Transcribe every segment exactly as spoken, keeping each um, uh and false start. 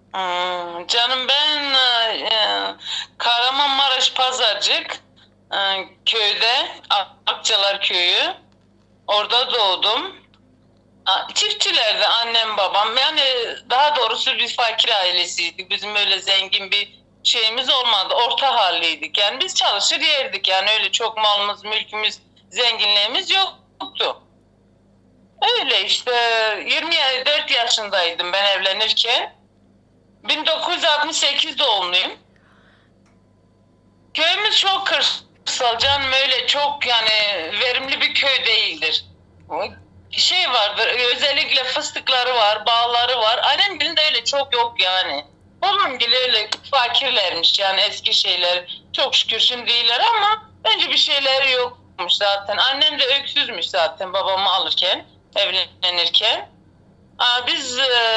Hmm, canım ben e, Kahramanmaraş Pazarcık e, köyde Akçalar Köyü orada doğdum. A- Çiftçilerdi annem babam yani daha doğrusu bir fakir ailesiydik. Bizim öyle zengin bir şeyimiz olmadı. Orta halliydik yani biz çalışır yerdik yani öyle çok malımız mülkümüz zenginliğimiz yoktu. Öyle işte yirmi dört yaşındaydım ben evlenirken. bin dokuz yüz altmış sekiz doğumluyum. Köyümüz çok kırsal canım öyle çok yani verimli bir köy değildir. Şey vardır özellikle fıstıkları var, bağları var. Annemgilin de öyle çok yok yani. Babamgil öyle fakirlermiş yani eski şeyler. Çok şükür şimdi iyiler ama önce bir şeyleri yokmuş zaten. Annem de öksüzmüş zaten babamı alırken, evlenirken. Aa, biz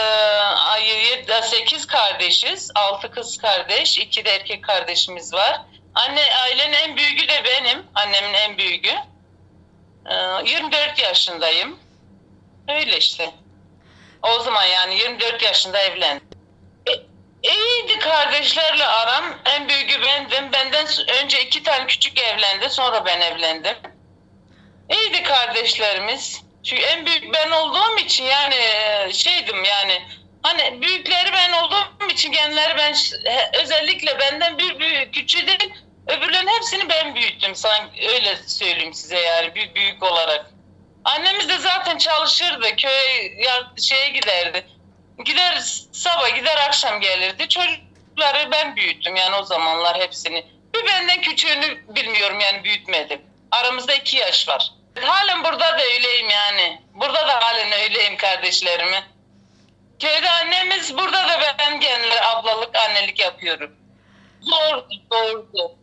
e, sekiz kardeşiz. Altı kız kardeş, iki de erkek kardeşimiz var. Anne ailenin en büyüğü de benim. Annemin en büyüğü. Ee, yirmi dört yaşındayım. Öyle işte. O zaman yani yirmi dört yaşında evlendim. E, iyiydi kardeşlerle aram. En büyüğü bendim. Benden önce iki tane küçük evlendi. Sonra ben evlendim. İyiydi kardeşlerimiz. Çünkü en büyük ben olduğum için yani e, şeydim yani hani büyükleri ben olduğum için genleri ben özellikle benden bir büyük küçüğü değil öbürlerin hepsini ben büyüttüm sanki öyle söyleyeyim size yani büyük büyük olarak. Annemiz de zaten çalışırdı köye ya, şeye giderdi. Gider sabah gider akşam gelirdi. Çocukları ben büyüttüm yani o zamanlar hepsini. Bir benden küçüğünü bilmiyorum yani büyütmedim. Aramızda iki yaş var. Halen burada da öyleyim yani. Burada da halen öyleyim kardeşlerimi. Köyde annemiz burada da ben genel ablalık annelik yapıyorum. Zordu, zordu.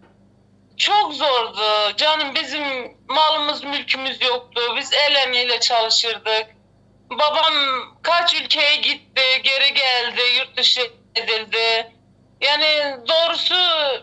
Çok zordu. Canım bizim malımız mülkümüz yoktu. Biz el emeğiyle çalışırdık. Babam kaç ülkeye gitti, geri geldi, yurt dışı edildi. Yani doğrusu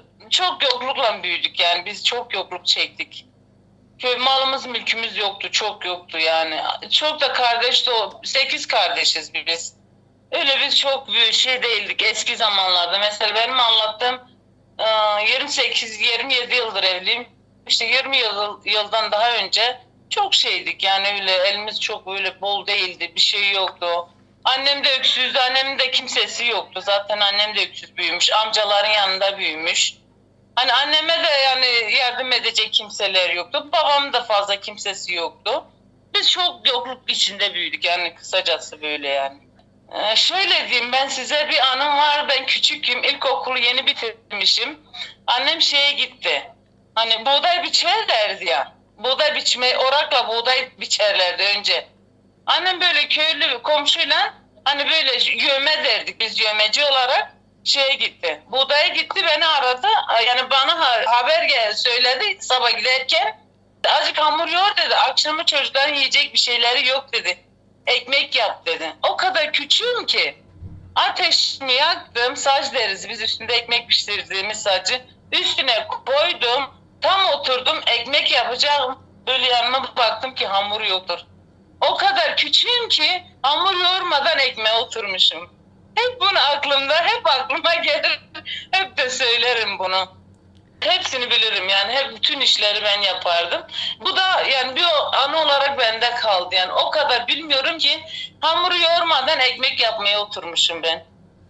çok yoklukla büyüdük yani. Biz çok yokluk çektik. Köy malımız mülkümüz yoktu, çok yoktu yani. Çok da kardeş de o, sekiz kardeşiz biz. Öyle biz çok bir şey değildik eski zamanlarda. Mesela benim anlattığım e, yirmi sekiz yirmi yedi yıldır evliyim. İşte yirmi yıl, yıldan daha önce çok şeydik yani öyle elimiz çok öyle bol değildi. Bir şey yoktu. Annem de öksüzdü. Annemin de kimsesi yoktu. Zaten annem de öksüz büyümüş. Amcaların yanında büyümüş. Hani anneme de yani yardım edecek kimseler yoktu. Babamın da fazla kimsesi yoktu. Biz çok yokluk içinde büyüdük yani kısacası böyle yani. Ee, şöyle diyeyim ben size bir anım var. Ben küçüküm. İlkokulu yeni bitirmişim. Annem şeye gitti. Hani buğday biçer derdi ya. Buğday biçme, orakla buğday biçerlerdi önce. Annem böyle köylü komşuyla hani böyle yövme derdik biz yövmeci olarak şeye gitti. Buğdaya gitti beni aradı. Yani bana ha- haber geldi söyledi sabah giderken. Azıcık hamur yoğur dedi. Akşamı çocukların yiyecek bir şeyleri yok dedi. Ekmek yap dedi. O kadar küçüğüm ki. Ateşimi yaktım. Saç deriz biz üstünde ekmek pişirdiğimiz sacı. Üstüne koydum. Tam oturdum ekmek yapacağım. Böyle yanıma baktım ki hamur yoktur. O kadar küçüğüm ki hamur yoğurmadan ekmeğe oturmuşum. Hep bunu aklımda, hep aklıma gelir. Hep de söylerim bunu. Hepsini bilirim yani hep bütün işleri ben yapardım. Bu da yani bir anı olarak bende kaldı yani o kadar bilmiyorum ki hamuru yoğurmadan ekmek yapmaya oturmuşum ben.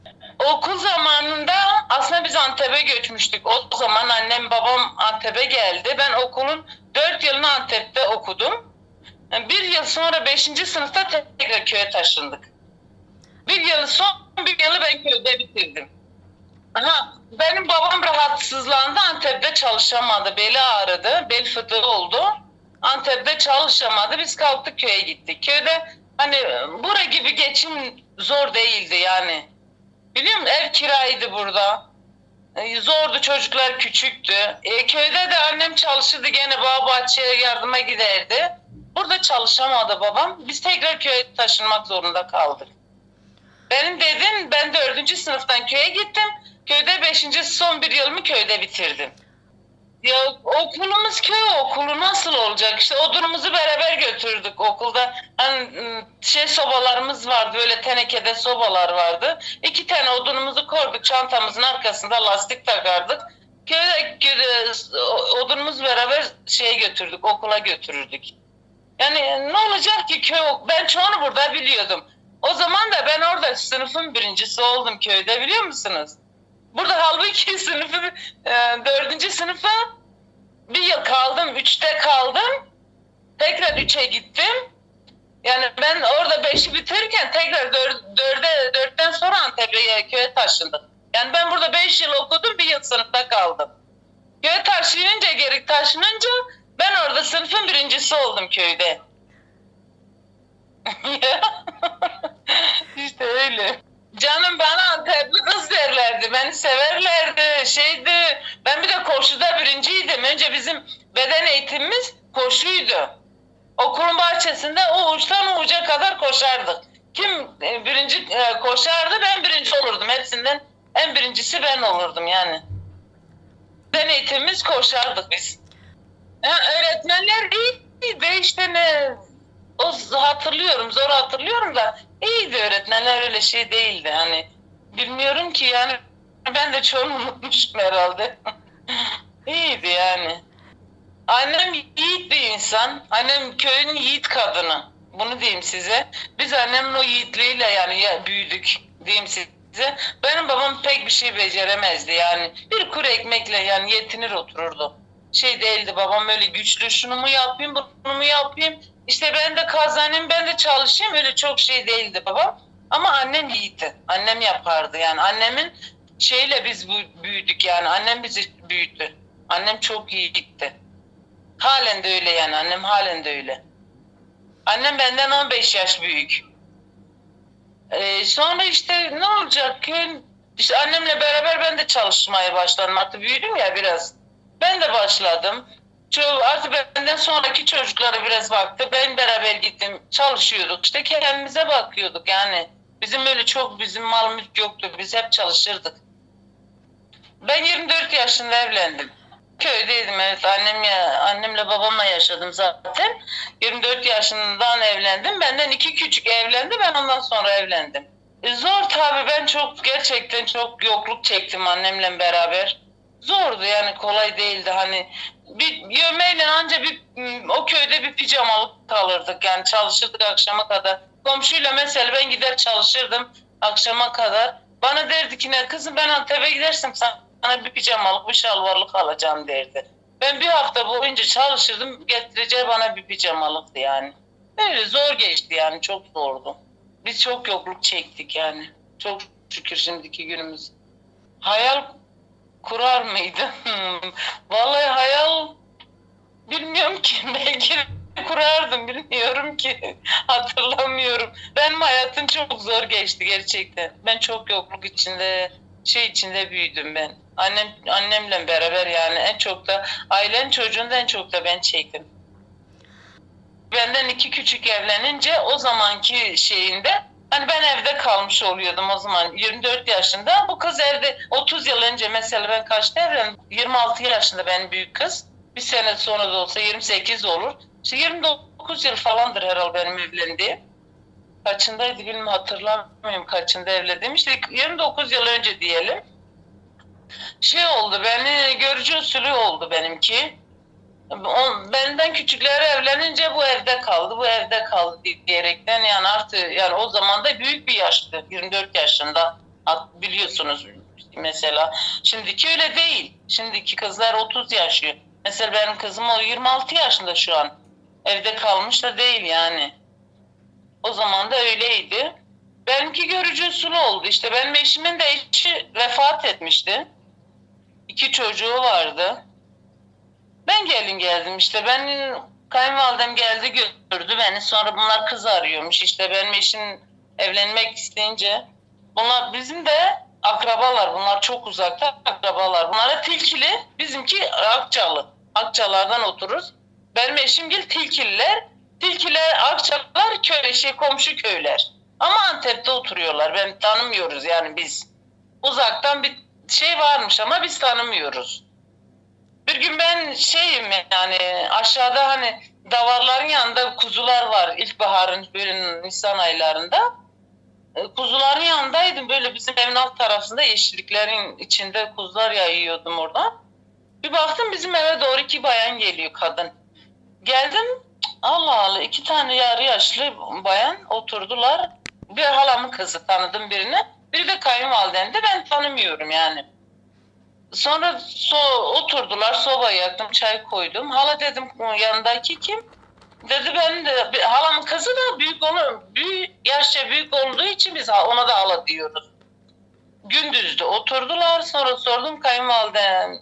Okul zamanında aslında biz Antep'e göçmüştük. O zaman annem babam Antep'e geldi. Ben okulun dört yılını Antep'te okudum. Yani bir yıl sonra beşinci sınıfta tekrar köye taşındık. Bir yıl son bir yılı ben köyde bitirdim. Aha, benim babam rahatsızlandı. Antep'te çalışamadı. Beli ağrıdı. Bel fıtığı oldu. Antep'te çalışamadı. Biz kalktık köye gittik. Köyde hani bura gibi geçim zor değildi yani. Biliyor musun? Ev kiraydı burada. E, zordu çocuklar küçüktü. E, köyde de annem çalışırdı gene bağ bahçeye yardıma giderdi. Burada çalışamadı babam. Biz tekrar köye taşınmak zorunda kaldık. Benim dedim ben dördüncü sınıftan köye gittim. Köyde beşinci son bir yılımı köyde bitirdim. Ya okulumuz köy okulu, nasıl olacak? İşte odunumuzu beraber götürdük okulda. Hani ım, şey sobalarımız vardı, böyle tenekede sobalar vardı. İki tane odunumuzu koyduk, çantamızın arkasında lastik takardık. Köye, köye odunumuz beraber şeye götürdük, okula götürürdük. Yani ne olacak ki köy ok- ben çoğunu burada biliyordum. O zaman da ben orada sınıfın birincisi oldum köyde, biliyor musunuz? Burada halbuki sınıfı e, dördüncü sınıfa bir yıl kaldım, üçte kaldım. Tekrar üçe gittim. Yani ben orada beşi bitirirken tekrar dör, dörde, dörtten sonra Antep'e köye taşındım. Yani ben burada beş yıl okudum, bir yıl sınıfta kaldım. Köye taşıyınca, geri taşınınca ben orada sınıfın birincisi oldum köyde. İşte öyle. Canım, bana Antepli kız derlerdi. Beni severlerdi. Şeydi. Ben bir de koşuda birinciydim. Önce bizim beden eğitimimiz koşuydu. Okulun bahçesinde o uçtan o uca kadar koşardık. Kim e, birinci e, koşardı, ben birinci olurdum. Hepsinden en birincisi ben olurdum yani. Beden eğitimimiz koşardık biz. Ha, öğretmenler iyiydi işte, ne o hatırlıyorum, zor hatırlıyorum da iyiydi öğretmenler, öyle şey değildi hani, bilmiyorum ki yani, ben de çoğunu unutmuşum herhalde. İyiydi yani. Annem yiğit bir insan, annem köyün yiğit kadını, bunu diyeyim size. Biz annemin o yiğitliğiyle yani ya, büyüdük diyeyim size. Benim babam pek bir şey beceremezdi yani, bir kuru ekmekle yani yetinir otururdu. Şey değildi babam, öyle güçlü, şunu mu yapayım bunu mu yapayım, işte ben de kazanayım ben de çalışayım, öyle çok şey değildi babam. Ama annem yiğitti, annem yapardı yani, annemin şeyle biz büyüdük yani, annem bizi büyüttü. Annem çok yiğitti. Halen de öyle yani, annem halen de öyle. Annem benden on beş yaş büyük. Ee, sonra işte ne olacak ki? İşte annemle beraber ben de çalışmaya başladım. Artık büyüdüm ya biraz. Ben de başladım. Ço- Artık benden sonraki çocuklara biraz baktı. Ben beraber gittim. Çalışıyorduk. İşte kendimize bakıyorduk yani. Bizim öyle çok bizim mal mülk yoktu. Biz hep çalışırdık. Ben yirmi dört yaşında evlendim. Köydeydim, evet, annem ya, annemle babamla yaşadım zaten. yirmi dört yaşından evlendim. Benden iki küçük evlendi. Ben ondan sonra evlendim. E, zor tabii, ben çok gerçekten çok yokluk çektim annemle beraber. Zordu yani, kolay değildi hani. Bir yemeğiyle anca bir o köyde bir pijamalık kalırdık yani, çalışırdık akşama kadar. Komşuyla mesela ben gider çalışırdım akşama kadar. Bana derdi ki, ne kızım, ben Antep'e gidersem sana bir pijamalık bir şalvarlık alacağım derdi. Ben bir hafta boyunca çalışırdım, getireceği bana bir pijamalıktı yani. Öyle zor geçti yani, çok zordu. Biz çok yokluk çektik yani. Çok şükür şimdiki günümüz. Hayal kurar mıydı? Vallahi hayal bilmiyorum ki. Belki kurardım, bilmiyorum ki. Hatırlamıyorum. Benim hayatım çok zor geçti gerçekten. Ben çok yokluk içinde, şey içinde büyüdüm ben. Annem annemle beraber yani, en çok da ailenin çocuğundan en çok da ben çektim. Benden iki küçük evlenince o zamanki şeyinde, hani ben evde kalmış oluyordum o zaman, yirmi dört yaşında. Bu kız evde otuz yıl önce, mesela ben kaçta evlendim? yirmi altı yaşında benim büyük kız. Bir sene sonra da olsa yirmi sekiz olur. İşte yirmi dokuz yıl falandır herhalde benim evlendiğim. Kaçındaydı bilmiyorum, hatırlamıyorum kaçında evlendim. İşte yirmi dokuz yıl önce diyelim. Şey oldu, beni görücü usulü oldu benimki. Benden küçükleri evlenince bu evde kaldı, bu evde kaldı diyerekten yani, artı yani o zaman da büyük bir yaştı, yirmi dört yaşında biliyorsunuz mesela. Şimdiki öyle değil, şimdiki kızlar otuz yaşıyor. Mesela benim kızım o yirmi altı yaşında şu an, evde kalmış da değil yani. O zaman da öyleydi. Benimki görücü usulü oldu. İşte benim eşimin de eşi vefat etmişti. İki çocuğu vardı. Ben gelin geldim işte, ben kayınvalidem geldi gördü beni, sonra bunlar kız arıyormuş işte, benim eşim evlenmek isteyince, bunlar bizim de akrabalar, bunlar çok uzakta akrabalar, bunlara Tilkili, bizimki Akçalı, Akçalardan otururuz, benim eşim gel Tilkililer, Tilkiler Akçalılar köy, şey komşu köyler ama Antep'te oturuyorlar, ben tanımıyoruz yani, biz uzaktan bir şey varmış ama biz tanımıyoruz. Bir gün ben şeyim yani aşağıda hani davarların yanında kuzular var ilkbaharın böyle Nisan aylarında. E, Kuzuların yanındaydım böyle bizim evin alt tarafında yeşilliklerin içinde kuzular yayıyordum orada. Bir baktım bizim eve doğru iki bayan geliyor kadın. Geldim Allah Allah iki tane yarı yaşlı bayan oturdular. Bir halamın kızı tanıdım birini. Biri de kayınvalidem de ben tanımıyorum yani. Sonra so oturdular sobayı yaktım çay koydum. Hala dedim yanındaki kim? Dedi ben de halamın kızı da büyük onu büyük yaşça büyük olduğu için biz ona da hala diyoruz. Gündüzdü oturdular sonra sordum kayınvalidem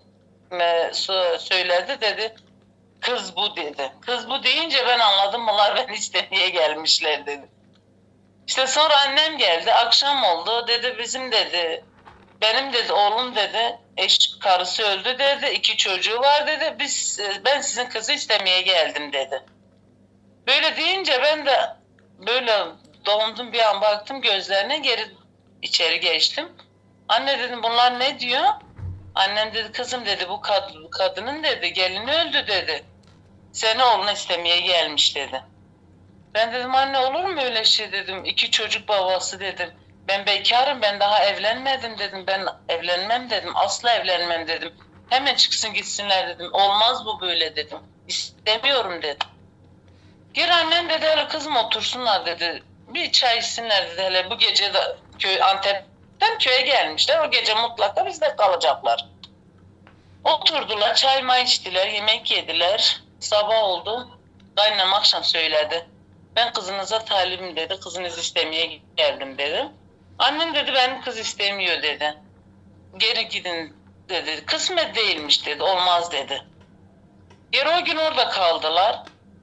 söyledi dedi. Kız bu dedi. Kız bu deyince ben anladım bunlar beni istemeye gelmişler dedi. İşte sonra annem geldi akşam oldu dedi bizim dedi. Benim dedi oğlum dedi eş karısı öldü dedi iki çocuğu var dedi biz ben sizin kızı istemeye geldim dedi. Böyle deyince ben de böyle dondum bir an baktım gözlerine geri içeri geçtim. Anne dedim bunlar ne diyor? Annem dedi kızım dedi bu, kad bu kadının dedi gelini öldü dedi. Seni oğlunu istemeye gelmiş dedi. Ben dedim anne olur mu öyle şey dedim. İki çocuk babası dedim. Ben bekarım ben daha evlenmedim dedim. Ben evlenmem dedim. Asla evlenmem dedim. Hemen çıksın gitsinler dedim. Olmaz bu böyle dedim. İstemiyorum dedim. Gir annem dedi hele kızım otursunlar dedi. Bir çay içsinler dedi. Hele bu gece de köy, Antep'ten köye gelmişler. O gece mutlaka bizde kalacaklar. Oturdular çay may içtiler. Yemek yediler. Sabah oldu. Kaynanam akşam söyledi. Ben kızınıza talibim dedi. Kızınızı istemeye geldim dedi. Annem dedi benim kız istemiyor dedi. Geri gidin dedi. Kısmet değilmiş dedi. Olmaz dedi. Geri o gün orada kaldılar.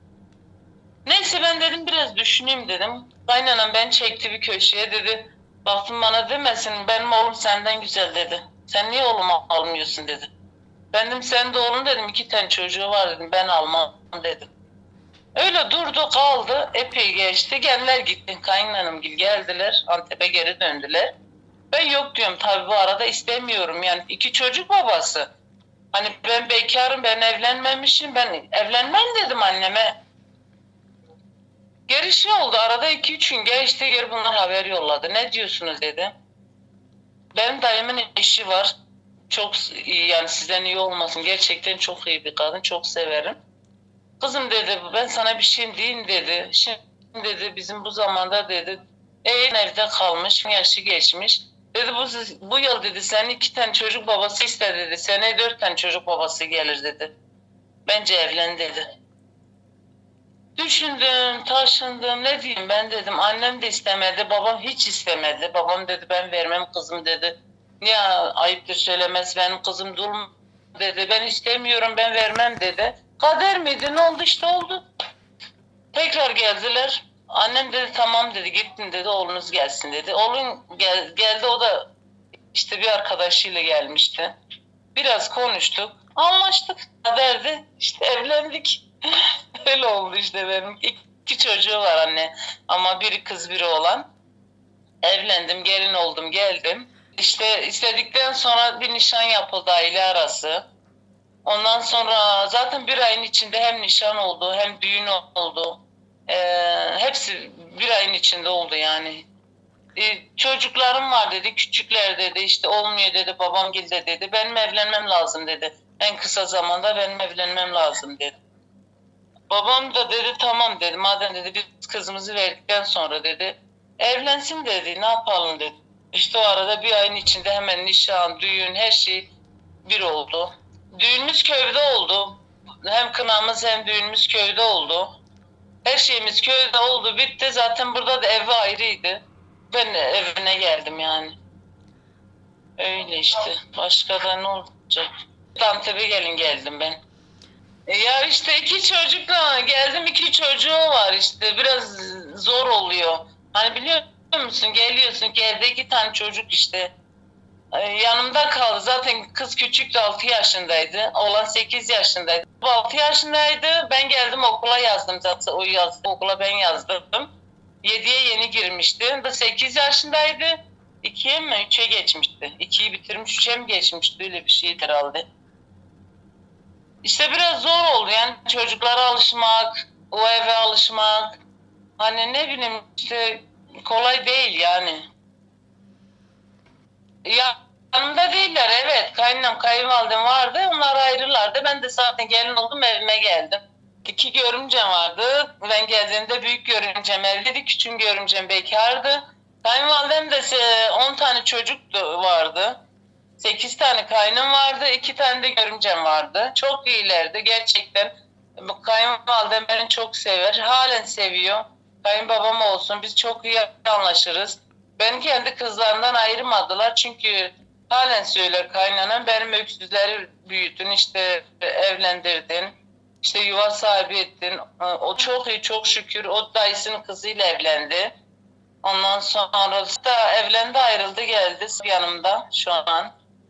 Neyse ben dedim biraz düşüneyim dedim. Kaynanam ben çekti bir köşeye dedi. Baktım bana demesin benim oğlum senden güzel dedi. Sen niye oğlumu almıyorsun dedi. Ben dedim sen de oğlum dedim iki tane çocuğu var dedim ben almam dedim. Öyle durdu kaldı epey geçti genler gitti kaynanam gil geldiler Antep'e geri döndüler. Ben yok diyorum tabii bu arada istemiyorum yani iki çocuk babası. Hani ben bekarım ben evlenmemişim ben evlenmem dedim anneme. Geri şey oldu arada iki üç gün geçti geri bunlar haber yolladı ne diyorsunuz dedi. Benim dayımın işi var çok iyi yani sizden iyi olmasın gerçekten çok iyi bir kadın çok severim. Kızım dedi ben sana bir şeyim diyeyim dedi. Şimdi dedi bizim bu zamanda dedi en evde kalmış yaşı geçmiş. Dedi bu, bu yıl dedi senin iki tane çocuk babası ister dedi. Seneye dört tane çocuk babası gelir dedi. Bence evlen dedi. Düşündüm, taşındım ne diyeyim ben dedim. Annem de istemedi, babam hiç istemedi. Babam dedi ben vermem kızım dedi. Niye ayıptır söylemez benim kızım dul dedi. Ben istemiyorum ben vermem dedi. Kader miydi ne oldu işte oldu. Tekrar geldiler. Annem dedi tamam dedi gittin dedi oğlunuz gelsin dedi. Oğlum gel, geldi o da işte bir arkadaşıyla gelmişti. Biraz konuştuk. Anlaştık. Kaderdi. İşte evlendik. Öyle oldu işte benim. İki çocuğu var anne. Ama biri kız biri oğlan. Evlendim gelin oldum geldim. İşte istedikten sonra bir nişan yapıldı aile arası. Ondan sonra zaten bir ayın içinde hem nişan oldu hem düğün oldu. Ee, hepsi bir ayın içinde oldu yani. Ee, çocuklarım var dedi, küçükler dedi, işte olmuyor dedi, babam gilde dedi. Benim evlenmem lazım dedi. En kısa zamanda benim evlenmem lazım dedi. Babam da dedi tamam dedi, madem dedi biz kızımızı verdikten sonra dedi, evlensin dedi, ne yapalım dedi. İşte o arada bir ayın içinde hemen nişan, düğün, her şey bir oldu. Düğünümüz köyde oldu. Hem kınamız hem düğünümüz köyde oldu. Her şeyimiz köyde oldu. Bitti. Zaten burada da evi ayrıydı. Ben de evine geldim yani. Öyle işte. Başka da ne olacak? Antep'e gelin geldim ben. E ya işte iki çocukla geldim. İki çocuğu var işte. Biraz zor oluyor. Hani biliyor musun? Geliyorsun ki evde iki tane çocuk işte. Yanımda kaldı. Zaten kız küçüktü altı yaşındaydı. Oğlan sekiz yaşındaydı. Bu altı yaşındaydı. Ben geldim okula yazdım zaten. O yazdı. Okula ben yazdım. yediye yeni girmişti. Da sekiz yaşındaydı. ikiye mi? üçe geçmişti. ikiyi bitirmiş. üçe mi geçmişti? Öyle bir şeydi herhalde. İşte biraz zor oldu yani çocuklara alışmak, o eve alışmak. Hani ne bileyim işte kolay değil yani. Ya, yanımda değiller, evet. Kaynanam, kayınvalidem vardı. Onlar ayrılardı. Ben de zaten gelin oldum, evime geldim. İki görümcem vardı. Ben geldiğimde büyük görümcem evliydi. Küçük görümcem bekardı. Kayınvalidem de on tane çocuk da vardı. Sekiz tane kaynım vardı. iki tane de görümcem vardı. Çok iyilerdi gerçekten. Kayınvalidem beni çok sever. Halen seviyor. Kayınbabam olsun. Biz çok iyi anlaşırız. Beni kendi kızlarından ayırmadılar. Çünkü halen söyler kaynanam, benim öksüzleri büyüttün, işte evlendirdin, işte yuva sahibi ettin. O çok iyi, çok şükür. O dayısının kızıyla evlendi. Ondan sonra da evlendi, ayrıldı, geldi yanımda şu an.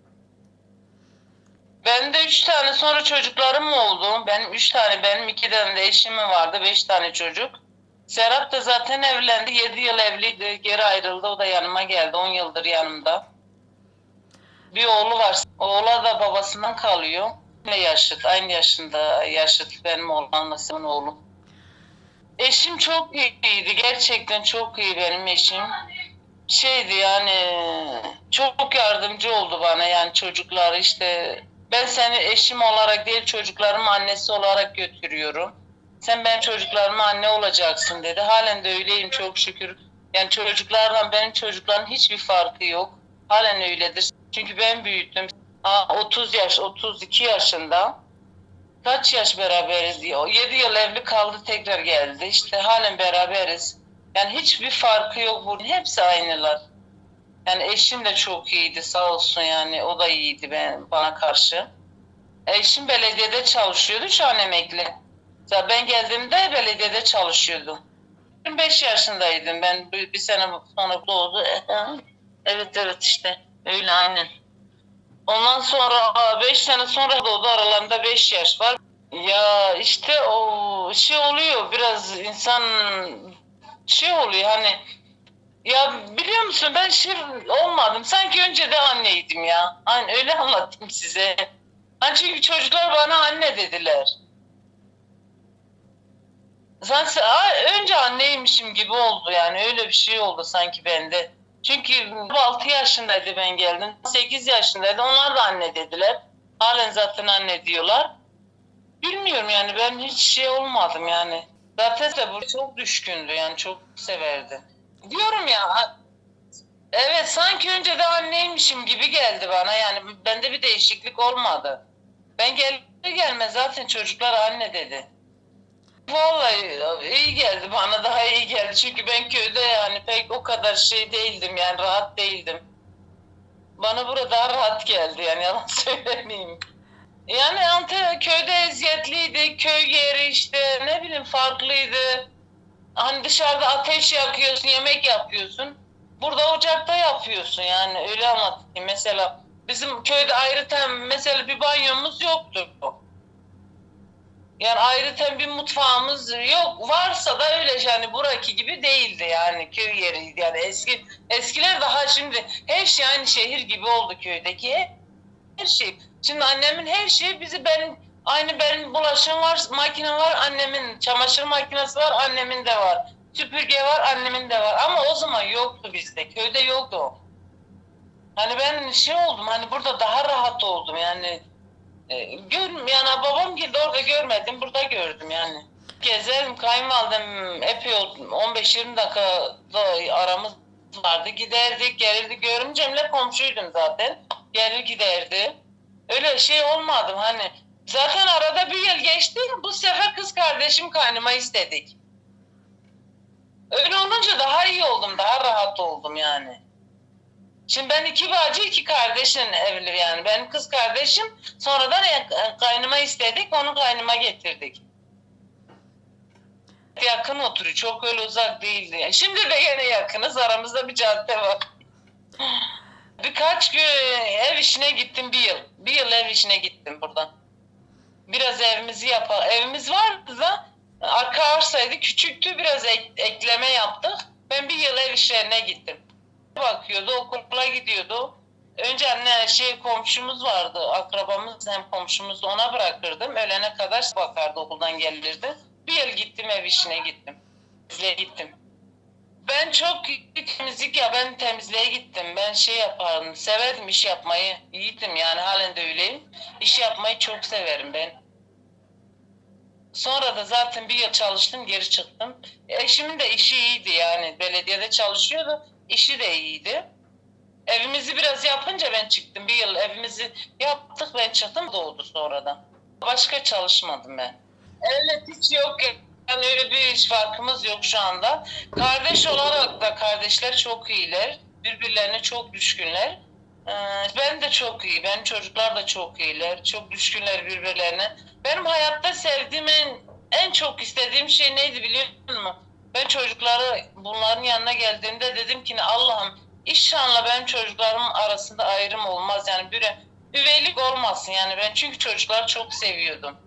Ben de üç tane sonra çocuklarım oldu. Benim üç tane, benim iki tane de eşim vardı, beş tane çocuk. Serap da zaten evlendi, yedi yıl evliydi, geri ayrıldı, o da yanıma geldi, on yıldır yanımda. Bir oğlu var, oğula da babasından kalıyor. Ne yaşıt, aynı yaşında, yaşıt benim oğlanla senin oğlum. Eşim çok iyiydi, gerçekten çok iyi benim eşim. Şeydi yani, çok yardımcı oldu bana yani çocukları işte. Ben seni eşim olarak değil, çocuklarımın annesi olarak götürüyorum. Sen benim çocuklarıma anne olacaksın dedi. Halen de öyleyim çok şükür. Yani çocuklarla benim çocukların hiçbir farkı yok. Halen öyledir. Çünkü ben büyüttüm. otuz yaş, otuz iki yaşında. Kaç yaş beraberiz diyor. yedi yıl evli kaldı, tekrar geldi. İşte halen beraberiz. Yani hiçbir farkı yok burada. Hepsi aynılar. Yani eşim de çok iyiydi sağ olsun yani. O da iyiydi ben, bana karşı. Eşim belediyede çalışıyordu, şu an emekli. Ben geldiğimde belediyede çalışıyordu. yirmi beş yaşındaydım ben, bir sene sonra doğdu. Evet evet işte öyle aynen. Ondan sonra beş sene sonra doğdu, aralarında beş yaş var. Ya işte o şey oluyor, biraz insan şey oluyor hani, ya biliyor musun ben şey olmadım, sanki önce de anneydim ya. Hani öyle anlattım size. Hani çünkü çocuklar bana anne dediler. Sanki önce anneymişim gibi oldu yani, öyle bir şey oldu sanki bende. Çünkü altı yaşındaydı ben geldim, sekiz yaşındaydı, onlar da anne dediler. Halen zaten anne diyorlar. Bilmiyorum yani, ben hiç şey olmadım yani. Zaten de bu çok düşkündü yani, çok severdi. Diyorum ya, evet sanki önce de anneymişim gibi geldi bana yani, bende bir değişiklik olmadı. Ben gelir gelmez zaten çocuklar anne dedi. Vallahi iyi geldi bana, daha iyi geldi. Çünkü ben köyde yani pek o kadar şey değildim yani, rahat değildim. Bana burada daha rahat geldi yani, yalan söylemeyeyim. Yani Antalya köyde eziyetliydi. Köy yeri işte ne bileyim farklıydı. Hani dışarıda ateş yakıyorsun, yemek yapıyorsun. Burada ocakta yapıyorsun yani, öyle anlatayım. Mesela bizim köyde ayrıca mesela bir banyomuz yoktu. Yani ayrıca bir mutfağımız yok. Varsa da öyle yani, buraki gibi değildi yani, köy yeriydi yani. Eski eskiler daha, şimdi her şey aynı şehir gibi oldu köydeki. Her şey. Şimdi annemin her şeyi bizi, ben aynı, benim bulaşığım var, makine var, annemin çamaşır makinesi var, annemin de var. Süpürge var, annemin de var. Ama o zaman yoktu bizde. Köyde yoktu o. Hani ben şey oldum, hani burada daha rahat oldum yani. E, gör, yani babam gibi orada görmedim, burada gördüm yani. Gezerim, kayınvalidem epey oldu, on beş yirmi dakika aramız vardı. Giderdik, gelirdik. Görümcemle komşuydum zaten. Gelir giderdi. Öyle şey olmadım hani. Zaten arada bir yıl geçti. Bu sefer kız kardeşim kaynıma istedik. Öyle olunca daha iyi oldum, daha rahat oldum yani. Şimdi ben iki bacı, iki kardeşin evli yani. Benim kız kardeşim, sonradan kaynıma istedik, onu kaynıma getirdik. Yakın oturuyor, çok öyle uzak değildi. Yani şimdi de yine yakınız, aramızda bir cadde var. Birkaç gün ev işine gittim, bir yıl. Bir yıl ev işine gittim buradan. Biraz evimizi yapalım. Evimiz vardı da arka arsaydı, küçüktü, biraz ek, ekleme yaptık. Ben bir yıl ev işlerine gittim. Bakıyordu, okula gidiyordu. Önce anne şey komşumuz vardı, akrabamız hem komşumuz, ona bırakırdım. Öğlene kadar bakardı, okuldan gelirdi. Bir yıl gittim, ev işine gittim. Temizliğe gittim. Ben çok iyi temizlik ya, ben temizliğe gittim. Ben şey yapardım, severdim iş yapmayı. İyiydim yani, halen de öyleyim. İş yapmayı çok severim ben. Sonra da zaten bir yıl çalıştım, geri çıktım. Eşimin de işi iyiydi yani, belediyede çalışıyordu, işi de iyiydi. Evimizi biraz yapınca ben çıktım. Bir yıl evimizi yaptık, ben çıktım, doğdu sonradan. Başka çalışmadım ben. Evet, hiç yok. Yani öyle bir iş farkımız yok şu anda. Kardeş olarak da kardeşler çok iyiler. Birbirlerine çok düşkünler. Ee, ben de çok iyi. Benim çocuklar da çok iyiler. Çok düşkünler birbirlerine. Benim hayatta sevdiğim en, en çok istediğim şey neydi biliyor musun? Ben çocukları bunların yanına geldiğimde dedim ki Allah'ım, İnşallah benim çocuklarımın arasında ayrım olmaz. Yani bir üveylik olmasın yani, ben çünkü çocukları çok seviyordum.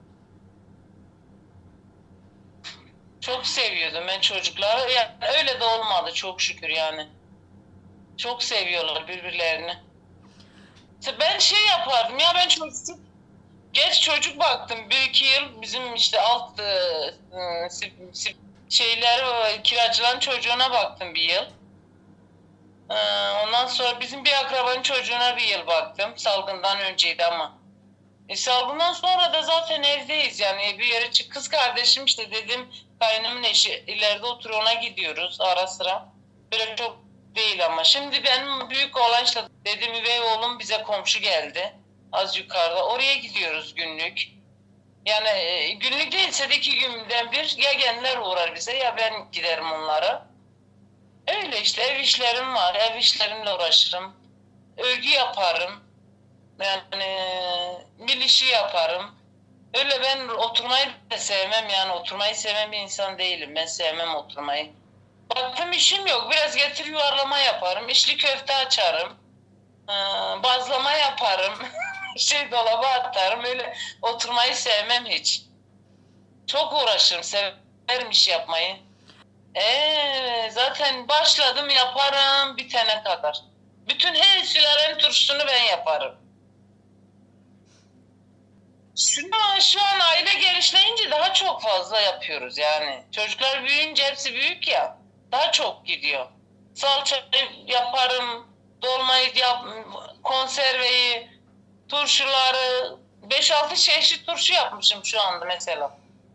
Çok seviyordum ben çocukları. Yani öyle de olmadı çok şükür yani. Çok seviyorlar birbirlerini. Ben şey yapardım ya, ben çocuk geç çocuk baktım. Bir iki yıl bizim işte alt e, e, şeyler, kiracıların çocuğuna baktım bir yıl. Ee, ondan sonra bizim bir akrabanın çocuğuna bir yıl baktım. Salgından önceydi ama. E, salgından sonra da zaten evdeyiz yani, bir yere çık. Kız kardeşim işte dedim, kaynımın eşi ileride oturuyor, ona gidiyoruz ara sıra. Böyle çok değil ama. Şimdi benim büyük olan işte dedim, üvey oğlum bize komşu geldi. Az yukarıda. Oraya gidiyoruz günlük. Yani e, günlük değilse de iki günden bir ya gençler uğrar bize ya ben giderim onlara. Öyle işte, ev işlerim var. Ev işlerimle uğraşırım. Örgü yaparım. Yani mil işi yaparım. Öyle ben oturmayı da sevmem yani, oturmayı seven bir insan değilim. Ben sevmem oturmayı. Baktım işim yok. Biraz getir yuvarlama yaparım. İçli köfte açarım. Ee, bazlama yaparım. Şey dolaba atarım. Öyle oturmayı sevmem hiç. Çok uğraşırım. Severim iş yapmayı. Ee, zaten başladım, yaparım bitene kadar. Bütün her sülalem turşusunu ben yaparım. Şu, şu an aile genişleyince daha çok fazla yapıyoruz yani. Çocuklar büyüyünce hepsi büyük ya. Daha çok gidiyor. Salça yaparım, dolmayı yap, konserveyi, turşuları, beş altı çeşit turşu yapmışım şu anda mesela.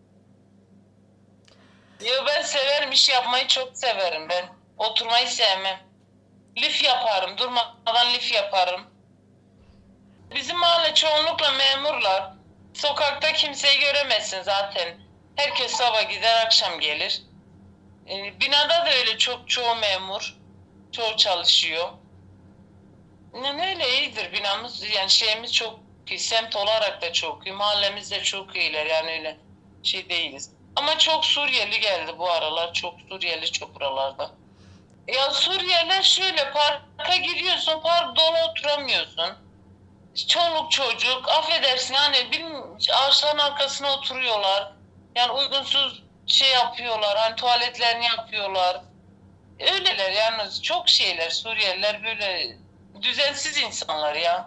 Yo, ben severim, iş yapmayı çok severim ben. Oturmayı sevmem. Lif yaparım, durmadan lif yaparım. Bizim mahalle çoğunlukla memurlar. Sokakta kimseyi göremezsin zaten. Herkes sabah gider, akşam gelir. Ee, binada da öyle, çok çoğu memur. Çoğu çalışıyor. Ne öyle iyidir binamız, yani şeyimiz çok iyi. Semt olarak da çok iyi. Mahallemiz de çok iyiler yani, öyle şey değiliz. Ama çok Suriyeli geldi bu aralar. Çok Suriyeli çok buralarda. Ya Suriyeliler şöyle, parka giriyorsun, park dolu, oturamıyorsun. Çoluk çocuk, affedersin hani, bilmiyorum, ağaçların arkasına oturuyorlar. Yani uygunsuz şey yapıyorlar, hani tuvaletlerini yapıyorlar. Öyleler yani, çok şeyler Suriyeliler, böyle düzensiz insanlar ya.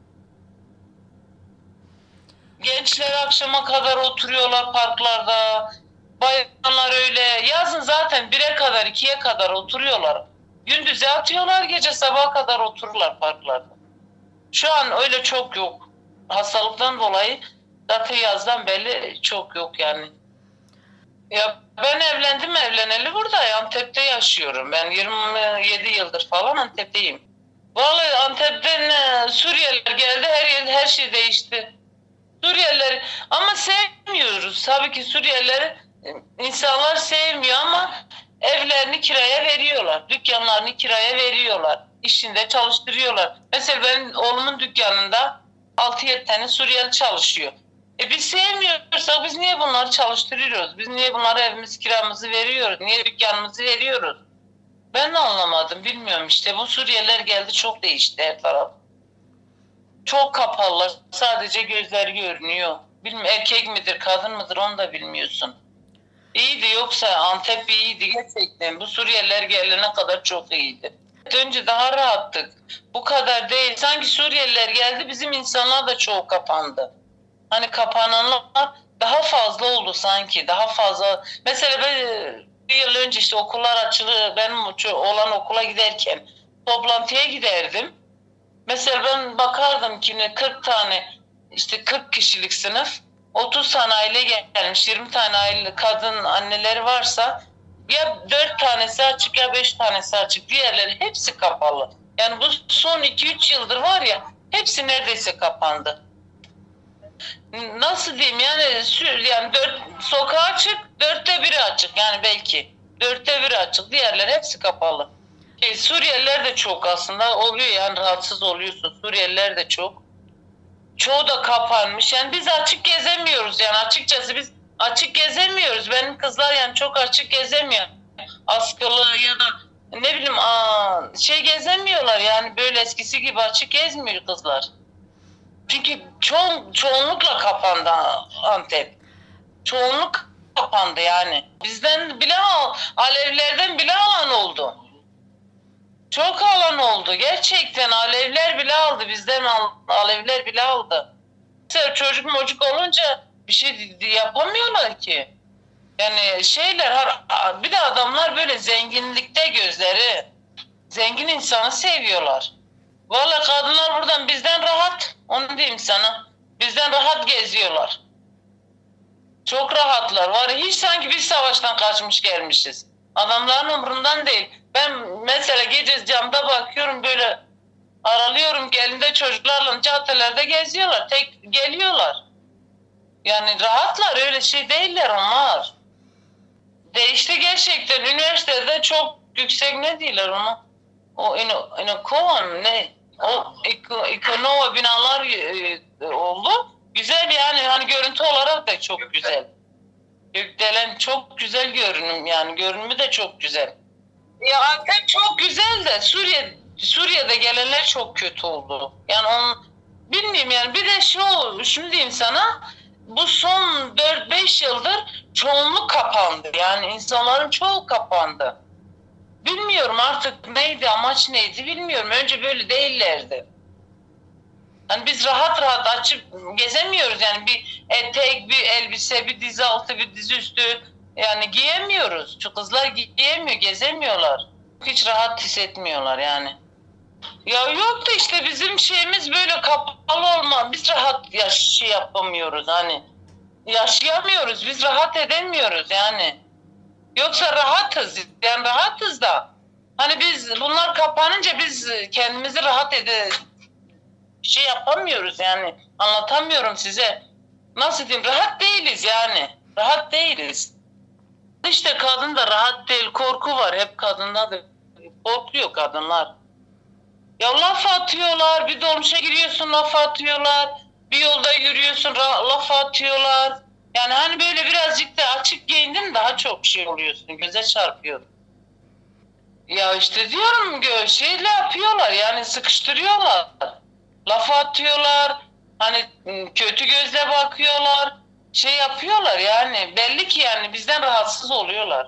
Gençler akşama kadar oturuyorlar parklarda. Bayanlar öyle. Yazın zaten bire kadar, ikiye kadar oturuyorlar. Gündüze atıyorlar, gece sabaha kadar otururlar parklarda. Şu an öyle çok yok. Hastalıktan dolayı zaten yazdan belli çok yok yani. Ya ben evlendim evleneli burada Antep'te yaşıyorum. Ben yirmi yedi yıldır falan Antep'teyim. Vallahi Antep'ten e, Suriyeliler geldi, her yer, her şey değişti. Suriyelileri ama sevmiyoruz. Tabii ki Suriyelileri insanlar sevmiyor ama evlerini kiraya veriyorlar. Dükkanlarını kiraya veriyorlar. İşinde çalıştırıyorlar. Mesela benim oğlumun dükkanında altı yedi tane Suriyeli çalışıyor. E biz sevmiyorsak biz niye bunları çalıştırıyoruz? Biz niye bunlara evimiz kiramızı veriyoruz? Niye dükkanımızı veriyoruz? Ben de anlamadım. Bilmiyorum işte. Bu Suriyeliler geldi, çok değişti her taraf. Çok kapalılar. Sadece gözleri görünüyor. Bilmiyorum, erkek midir, kadın mıdır onu da bilmiyorsun. İyiydi, yoksa Antep iyiydi gerçekten. Bu Suriyeliler gelene kadar çok iyiydi. Önce daha rahattık. Bu kadar değil. Sanki Suriyeliler geldi, bizim insanlar da çoğu kapandı. Hani kapananlar daha fazla oldu sanki. Daha fazla. Mesela ben bir yıl önce işte okullar açılı, benim olan okula giderken toplantıya giderdim. Mesela ben bakardım ki ne kırk tane, işte kırk kişilik sınıf, otuz tane aile gelmiş, yirmi tane aile kadın anneleri varsa ya dört tanesi açık ya beş tanesi açık, diğerleri hepsi kapalı. Yani bu son iki üç yıldır var ya, hepsi neredeyse kapandı. Nasıl diyeyim yani, yani dört sokağa açık, dörtte biri açık yani, belki dörtte biri açık, diğerleri hepsi kapalı. E, Suriyeliler de çok aslında oluyor yani, rahatsız oluyorsun. Suriyeliler de çok. Çoğu da kapanmış. Yani biz açık gezemiyoruz yani, açıkçası biz açık gezemiyoruz. Benim kızlar yani çok açık gezemiyor. Askılı ya da ne bileyim aa, şey gezemiyorlar yani, böyle eskisi gibi açık gezmiyor kızlar. Çünkü ço çoğunlukla kapandı Antep. Çoğunluk kapandı yani. Bizden bile al, Alevlerden bile alan oldu. Çok alan oldu. Gerçekten Alevler bile aldı. Bizden al, Alevler bile aldı. Mesela çocuk mocuk olunca bir şey yapamıyorlar ki. Yani şeyler, bir de adamlar böyle zenginlikte gözleri. Zengin insanı seviyorlar. Vallahi kadınlar buradan bizden rahat. Onu diyeyim sana. Bizden rahat geziyorlar. Çok rahatlar. Var ya, hiç sanki biz savaştan kaçmış gelmişiz. Adamların umurundan değil. Ben mesela gece camda bakıyorum, böyle aralıyorum, elinde çocuklarla caddelerde geziyorlar. Tek geliyorlar. Yani rahatlar, öyle şey değiller onlar. Değişti gerçekten. Üniversitede çok yüksek, ne diyorlar ona? O ino, inokovan ne? O ikonova binalar e, oldu. Güzel yani, hani görüntü olarak da çok güzel. Gökdelen çok güzel görünüm yani, görünümü de çok güzel. Ya Antep çok güzel de Suriye Suriye'de gelenler çok kötü oldu. Yani on bilmiyorum yani, bir de şu şunu diyeyim sana, bu son dört beş yıldır çoğunluk kapandı. Yani insanların çoğu kapandı. Bilmiyorum artık neydi, amaç neydi bilmiyorum. Önce böyle değillerdi. Hani biz rahat rahat açıp gezemiyoruz yani, bir etek, bir elbise, bir dizi altı, bir dizi üstü yani giyemiyoruz. Şu kızlar giyemiyor, gezemiyorlar. Hiç rahat hissetmiyorlar yani. Ya yok da işte bizim şeyimiz böyle kapalı olma. Biz rahat yaş yapamıyoruz hani. Yaşayamıyoruz, biz rahat edemiyoruz yani. Yoksa rahatız yani, rahatız da. Hani biz bunlar kapanınca biz kendimizi rahat ede şey yapamıyoruz yani, anlatamıyorum size. Nasıl diyeyim, rahat değiliz yani. Rahat değiliz. İşte kadın da rahat değil, korku var hep kadında da. Korkuyor kadınlar. Ya laf atıyorlar, bir dolmuşa giriyorsun laf atıyorlar. Bir yolda yürüyorsun laf atıyorlar. Yani hani böyle birazcık da açık giyindin daha çok şey oluyorsun, göze çarpıyor. Ya işte diyorum, şeyle yapıyorlar yani, sıkıştırıyorlar. Laf atıyorlar, hani kötü gözle bakıyorlar, şey yapıyorlar yani, belli ki yani bizden rahatsız oluyorlar.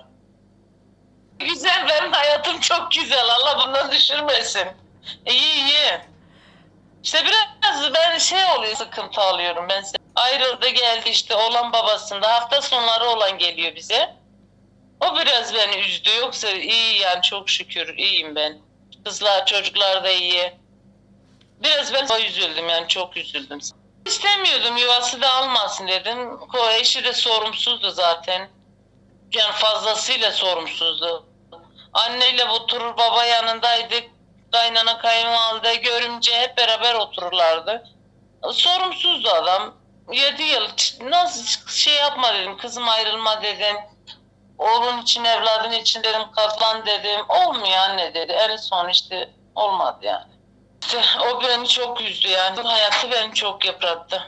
Güzel, benim hayatım çok güzel, Allah bundan düşürmesin. İyi iyi. İşte biraz ben şey oluyor, sıkıntı alıyorum ben. Ayrıldı geldi işte, oğlan babasında, hafta sonları olan geliyor bize. O biraz beni üzdü, yoksa iyi yani, çok şükür iyiyim ben. Kızlar çocuklar da iyi. Biraz ben üzüldüm yani, çok üzüldüm. İstemiyordum, yuvası da almasın dedim. Eşi de sorumsuzdu zaten. Yani fazlasıyla sorumsuzdu. Anneyle oturur, baba yanındaydık. Kaynana, kayınvalide, görümce hep beraber otururlardı. Sorumsuzdu adam. Yedi yıl nasıl şey yapma dedim, kızım ayrılma dedim. Oğlun için, evladın için dedim, katlan dedim. Olmuyor anne dedi. En son işte olmadı yani. İşte o beni çok üzdü yani. Hayatı beni çok yıprattı.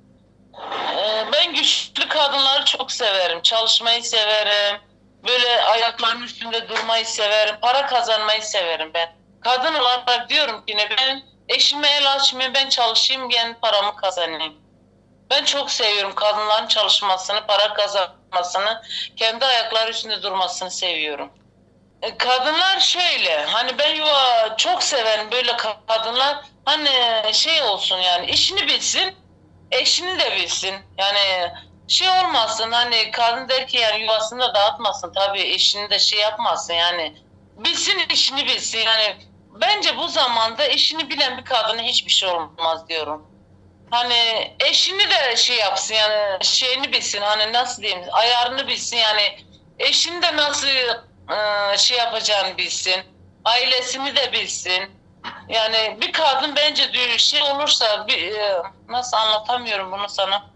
Ee, ben güçlü kadınları çok severim. Çalışmayı severim. Böyle ayaklarının üstünde durmayı severim. Para kazanmayı severim ben. Kadın olarak diyorum ki ne, ben eşime el açmayayım, ben çalışayım, kendi paramı kazanayım. Ben çok seviyorum kadınların çalışmasını, para kazanmasını, kendi ayakları üstünde durmasını seviyorum. E, Kadınlar şöyle, hani ben yuva çok severim böyle kadınlar, hani şey olsun yani, işini bilsin, eşini de bilsin. Yani şey olmasın, hani kadın der ki yani yuvasını da dağıtmasın, tabii eşini de şey yapmasın yani. Bilsin, işini bilsin yani. Bence bu zamanda işini bilen bir kadına hiçbir şey olmaz diyorum. Hani eşini de şey yapsın yani, şeyini bilsin, hani nasıl diyeyim, ayarını bilsin yani, eşini de nasıl e, şey yapacağını bilsin, ailesini de bilsin. Yani bir kadın bence diyor şey olursa bir, e, nasıl anlatamıyorum bunu sana.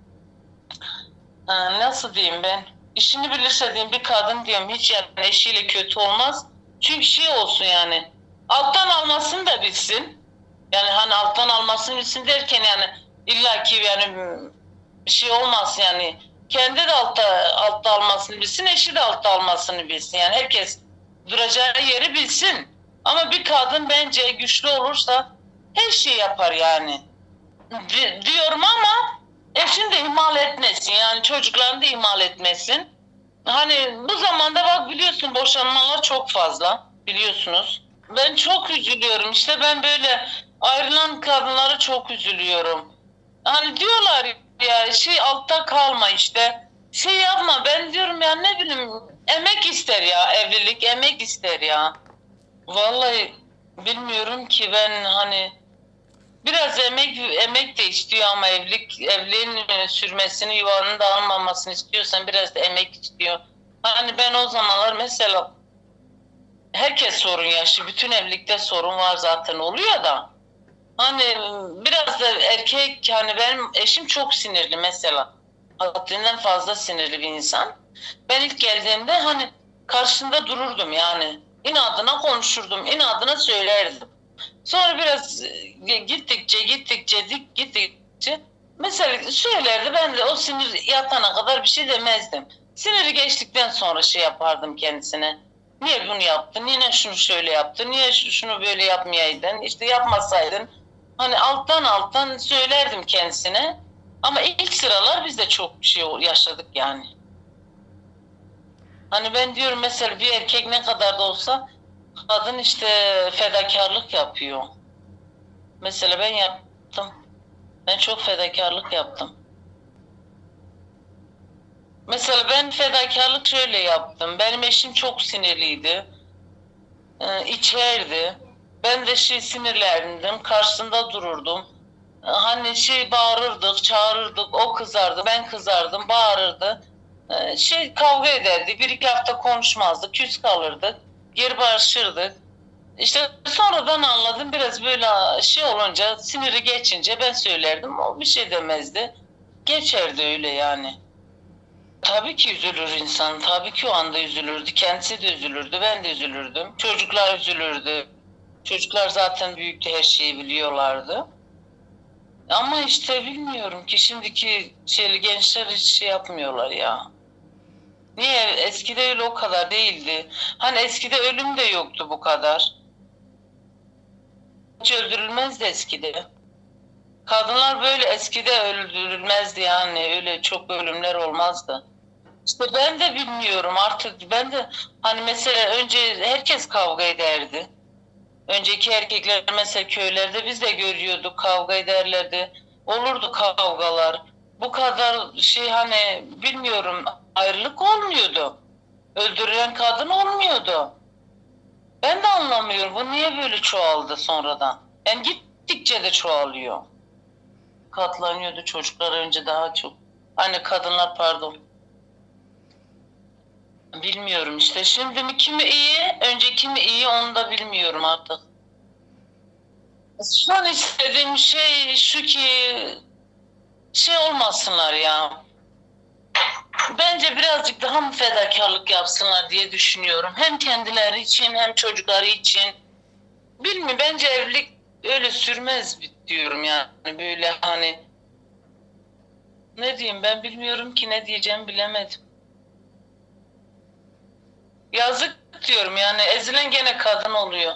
E, nasıl diyeyim ben, işini bilirse diyeyim bir kadın diyorum hiç yani eşiyle kötü olmaz. Çünkü şey olsun yani, alttan almasını da bilsin. Yani hani alttan almasını bilsin derken yani illaki yani bir şey olmaz yani, kendi de altta altta almasını bilsin, eşi de altta almasını bilsin. Yani herkes duracağı yeri bilsin. Ama bir kadın bence güçlü olursa her şeyi yapar yani. Di- diyorum ama eşini de ihmal etmesin. Yani çocuklarını da ihmal etmesin. Hani bu zamanda bak biliyorsun, boşanmalar çok fazla biliyorsunuz. Ben çok üzülüyorum. İşte ben böyle ayrılan kadınlara çok üzülüyorum. Hani diyorlar ya şey, altta kalma işte. Şey yapma, ben diyorum ya ne bileyim, emek ister ya, evlilik emek ister ya. Vallahi bilmiyorum ki ben, hani biraz emek emek de istiyor ama evlilik evliliğin e, sürmesini, yuvanın dağılmamasını istiyorsan biraz da emek istiyor. Hani ben o zamanlar mesela, herkes sorun yaşıyor. Bütün evlilikte sorun var zaten, oluyor da. Hani biraz da erkek, hani benim eşim çok sinirli mesela. Haddinden fazla sinirli bir insan. Ben ilk geldiğimde hani karşısında dururdum yani. İnadına konuşurdum, inadına söylerdim. Sonra biraz e, gittikçe gittikçe dik gittikçe mesela söylerdi, ben de o sinir yatana kadar bir şey demezdim. Siniri geçtikten sonra şey yapardım kendisine. Niye bunu yaptın? Niye şunu şöyle yaptın? Niye şunu böyle yapmayaydın? İşte yapmasaydın. Hani alttan alttan söylerdim kendisine. Ama ilk sıralar biz de çok bir şey yaşadık yani. Hani ben diyorum mesela, bir erkek ne kadar da olsa kadın işte fedakarlık yapıyor. Mesela ben yaptım. Ben çok fedakarlık yaptım. Mesela ben fedakarlık şöyle yaptım. Benim eşim çok sinirliydi. Ee, içerdi. Ben de şey sinirlendim. Karşısında dururdum. Ee, Hani şey bağırırdık, çağırırdık. O kızardı, ben kızardım, bağırırdı. Ee, şey kavga ederdi. Bir iki hafta konuşmazdık, küs kalırdık. Geri barışırdık. İşte sonradan anladım, biraz böyle şey olunca, siniri geçince ben söylerdim, o bir şey demezdi. Geçerdi öyle yani. Tabii ki üzülür insan, tabii ki o anda üzülürdü. Kendisi de üzülürdü, ben de üzülürdüm. Çocuklar üzülürdü. Çocuklar zaten büyüktü, her şeyi biliyorlardı. Ama işte bilmiyorum ki şimdiki şeyli gençler hiç şey yapmıyorlar ya. Niye? Eskide öyle o kadar değildi. Hani eskide ölüm de yoktu bu kadar. Hiç öldürülmezdi eskide. Kadınlar böyle eskide öldürülmezdi yani, öyle çok ölümler olmazdı. İşte ben de bilmiyorum artık, ben de hani mesela önce herkes kavga ederdi. Önceki erkekler mesela köylerde biz de görüyorduk, kavga ederlerdi. Olurdu kavgalar. Bu kadar şey hani bilmiyorum, ayrılık olmuyordu. Öldürülen kadın olmuyordu. Ben de anlamıyorum, bu niye böyle çoğaldı sonradan. Yani gittikçe de çoğalıyor. Katlanıyordu çocuklar önce daha çok. Hani kadınlar, pardon. Bilmiyorum işte. Şimdi mi kimi iyi, önceki mi iyi, onu da bilmiyorum artık. Şu an istediğim şey şu ki, şey olmasınlar ya. Bence birazcık daha mı fedakarlık yapsınlar diye düşünüyorum. Hem kendileri için hem çocukları için. Bilmiyorum, bence evlilik öyle sürmez diyorum yani. Böyle hani, ne diyeyim, ben bilmiyorum ki, ne diyeceğimi bilemedim. Yazık diyorum yani, ezilen gene kadın oluyor.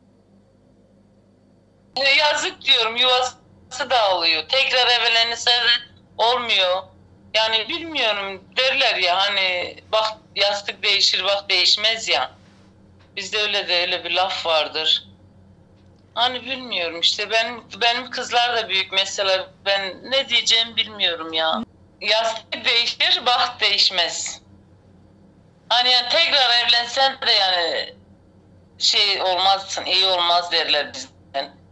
E, Yazık diyorum, yuvası dağılıyor. Tekrar evlenirse de olmuyor. Yani bilmiyorum, derler ya hani, bak yastık değişir bak değişmez ya. Bizde öyle de öyle bir laf vardır. Hani bilmiyorum işte ben benim kızlar da büyük mesela ben ne diyeceğimi bilmiyorum ya. Yastık değişir, baht değişmez. Hani yani tekrar evlensen de yani şey olmazsın, iyi olmaz derler bizden.